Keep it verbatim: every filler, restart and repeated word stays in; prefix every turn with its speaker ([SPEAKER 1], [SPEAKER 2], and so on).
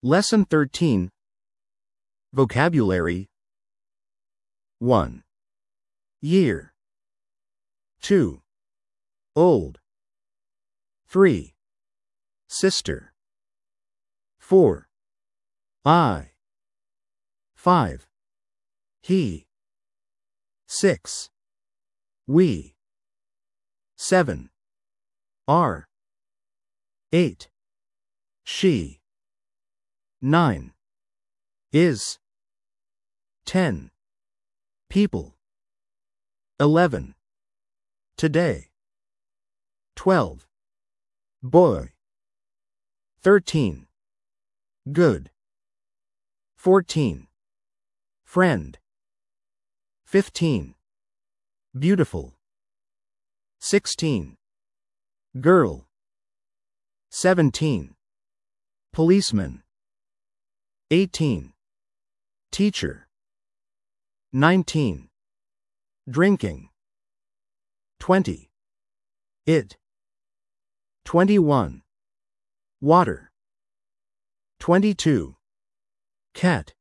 [SPEAKER 1] Lesson thirteen. Vocabulary. one. Year. two. Old. three. Sister. four. I. five. He. six. We. seven. Are. eight. She. nine. Is. ten. People. eleven. Today. twelve. Boy. thirteen. Good. fourteen. Friend. fifteen. Beautiful. sixteen. Girl. seventeen. Policeman. eighteen. Teacher. nineteen. Drinking. twenty. It. twenty-one. Water. twenty-two. Cat.